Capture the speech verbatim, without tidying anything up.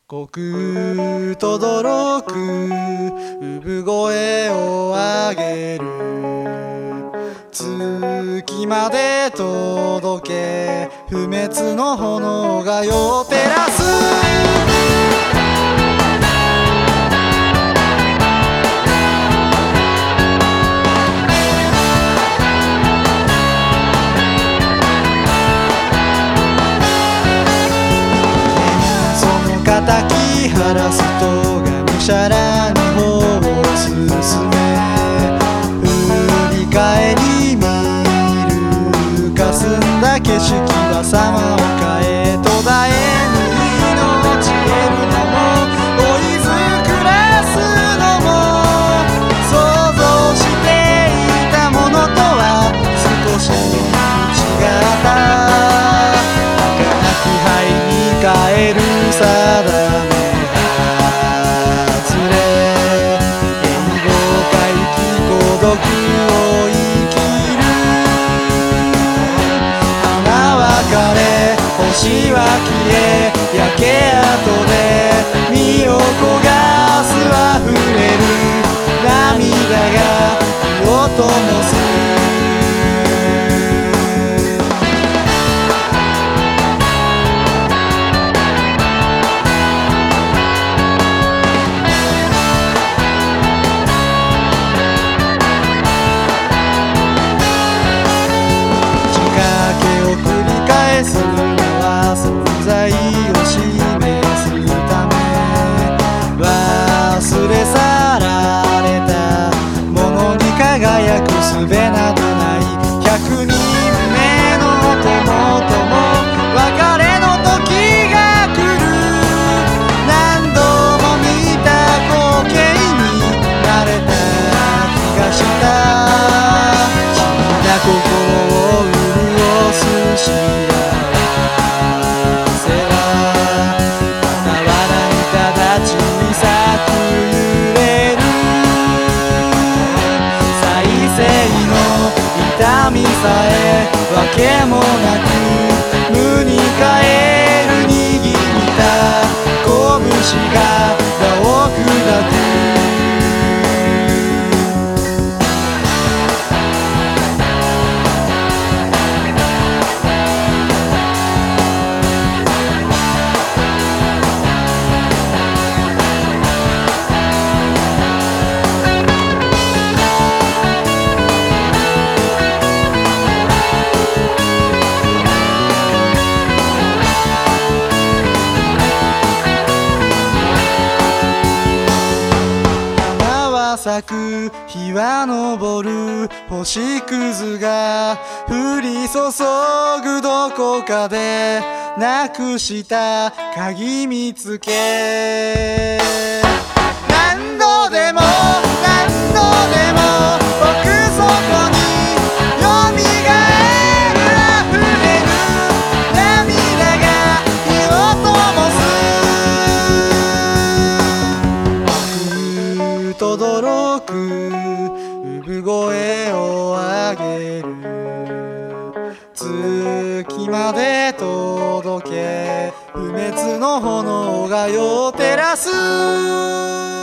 刻とどろく産声を上げる月まで届け不滅の炎が夜を照らす叩き晴らすとがむしゃらに歩を進め振り返り見る霞んだ景色は様を変え途絶えぬ命得るのも追いづくらすのも想像していたものとは少し違った儚き灰に変える定め外れ変貌回帰孤独を生きる花は枯れ星は消え焼け跡で身を焦がす溢れる涙が火を灯すするのは存在を示すため忘れ去られたものに輝く術などない百人目の友とも別れの時が来る何度も見た光景に慣れた気がした君が心を潤すし痛みさえわけもなく無に帰る握った拳が場を砕く咲く日は昇る星屑が降り注ぐどこかでなくした鍵見つけ何度でも何度でも奥底によみがえる溢れる涙が火を灯すとどろく産声を上げる月まで届け不滅の炎が夜を照らす